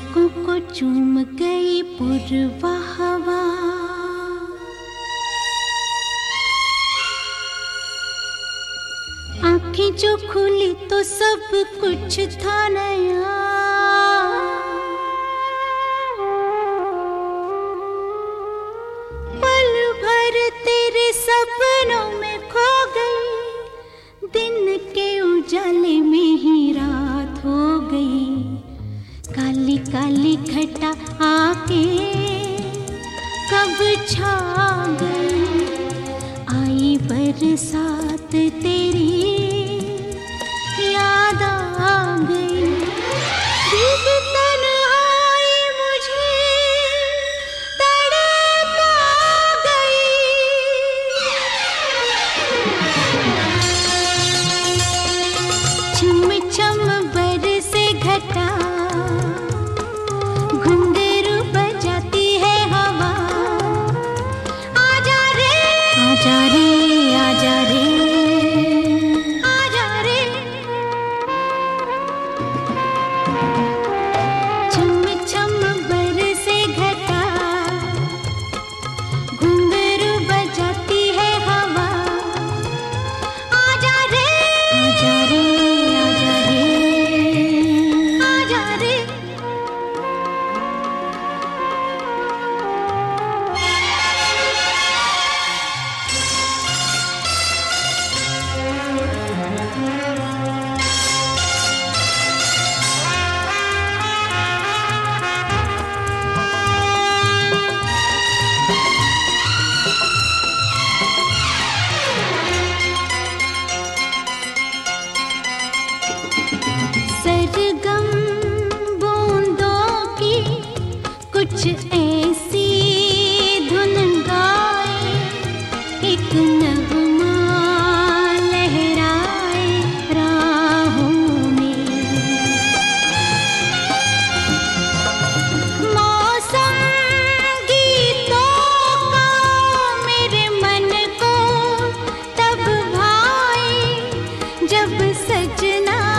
पलकों को चूम गई पूर्वा हवा। आंखें जो खुली तो सब कुछ था नया। पल भर तेरे सपनों में खो गई, दिन के उजाले में ही रात हो गई। काली काली घटा आके कब छा गई, आई बरसात तेरी याद आ गई। भीग तन्हाई मुझे तड़पा गई। छम छम बरसे घटा, घुंघरू बजाती है हवा। आजा रे आजा रे आजा रे आजा रे। छम छम बरसे घटा, घुंघरू बजाती है हवा। आजा रे आजा रे आजा रे आजा रे। सरगम बूंदों की कुछ ऐसी धुन गाए, एक नगमा लहराए राहों में। मौसम गीतों का मेरे मन को तब भाए, जब सजना